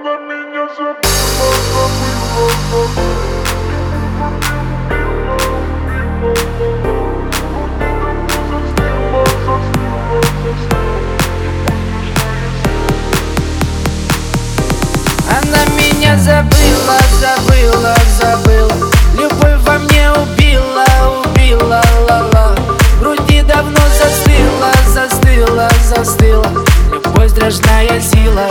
Она меня забыла, забыла, Она меня забыла, забыла, забыла. Любовь во мне убила, убила, ла-ла. В груди давно застыла, застыла, застыла. Любовь страшная сила.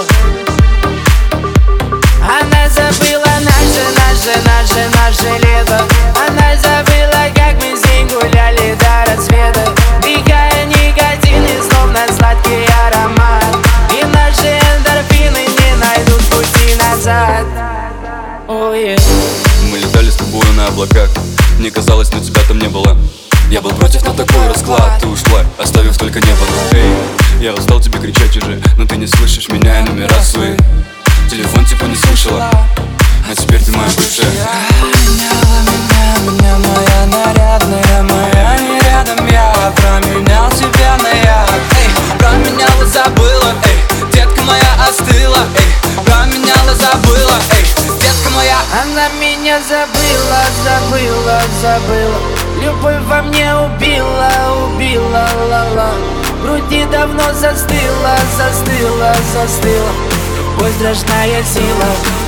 Она забыла наше лето. Она забыла, как мы с ней гуляли до рассвета, вдыхая никотин и словно сладкий аромат. И наши эндорфины не найдут пути назад. Мы летали с тобой на облаках. Мне казалось, но тебя там не было. Я был против, но такой расклад. Ты ушла, оставив только небо. Эй, я устал тебе кричать уже, но ты не слышишь меня и номера свои. Телефон типа не слышала, а теперь ты моя бывшая. Меня, моя нарядная, моя не рядом. Я променял тебя на яд. Эй, променяла, забыла. Эй, детка моя остыла. Эй, променяла, забыла. Эй, детка моя. Она меня забыла, забыла, забыла. Любовь во мне убила, убила, ла-ла. В груди давно застыла, застыла, застыла. Любовь страшная сила.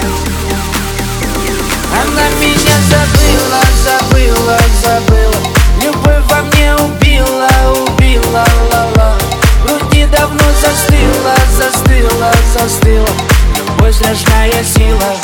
Она меня забыла, забыла, забыла. Любовь во мне убила, убила, ла-ла. В груди давно застыла, застыла, застыла. Любовь страшная сила.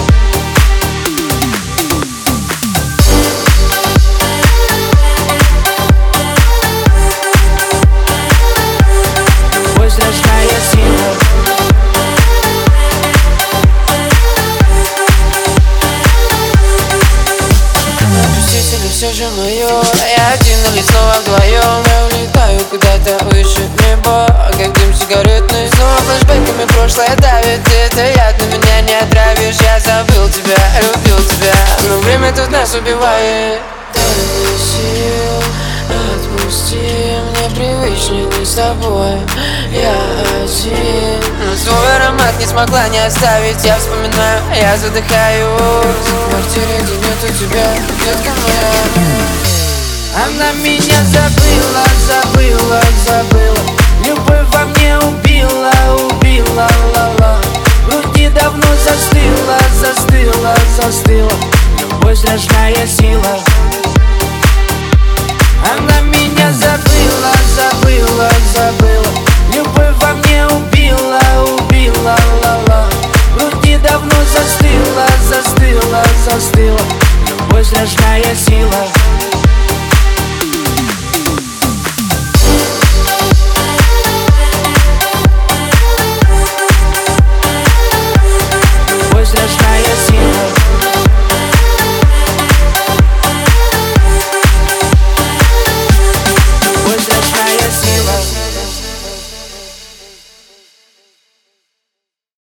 Все же мое, я один, или снова вдвоем. Я улетаю куда-то выше неба, как дым сигаретный. Снова флешбэками прошлое давит. Это яд, на меня не отравишь. Я забыл тебя, любил тебя, но время тут нас убивает. Дай сил, отпусти, мне привычнее не с тобой. Я один, но свой аромат не смогла не оставить. Я вспоминаю, я задыхаюсь в квартире, где нету тебя, детка моя. Она меня забыла, забыла, забыла. Любовь во мне убила, убила, ла-ла. В груди давно застыла, застыла, застыла. Любовь страшная сила.